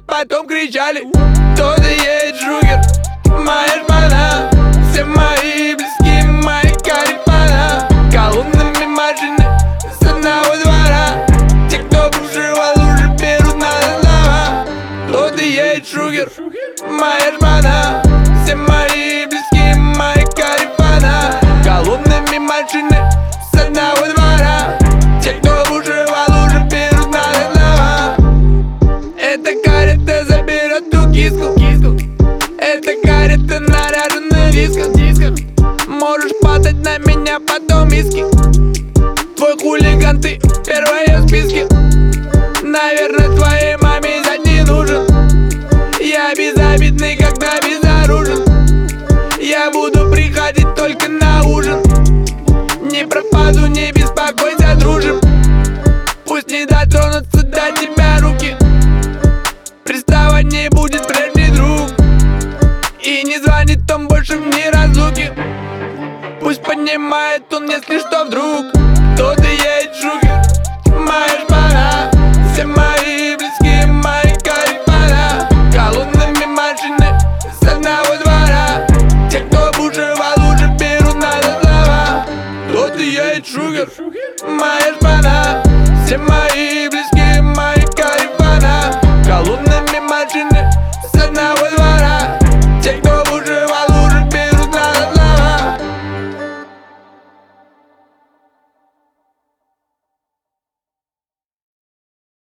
потом кричали: кто ты есть, Джокер, моя шпана. Все мои близкие, мои карифана, колоннами машины с одного двора. Те, кто бушевал, уже берут на слова. Кто ты есть, Джокер, моя шпана. Все мои близкие, мои карифана, колоннами машины с одного двора. Те, кто бушевал, уже берут на слова. Эта карета заберет ту киску. Эта карета наряжена в дисках. Можешь падать на меня, потом миски. Твой хулиган, ты первая в списке. Наверное, твоей маме зять не нужен. Я безобидный, когда безоружен. Я буду приходить только на ужин. Не пропаду, не беспокойся, дружим. Пусть не дотронутся до тебя руки. Приставать не будет прежний друг. И не звонит он больше в дни разлуки. Пусть понимает он, если что вдруг. Кто ты есть, Джокер, моя шпана. Все мои близкие, мои карифана, колоннами машины с одного двора. Те, кто бушевал, уже берут на слова. Кто ты есть, Джокер, моя шпана. Все мои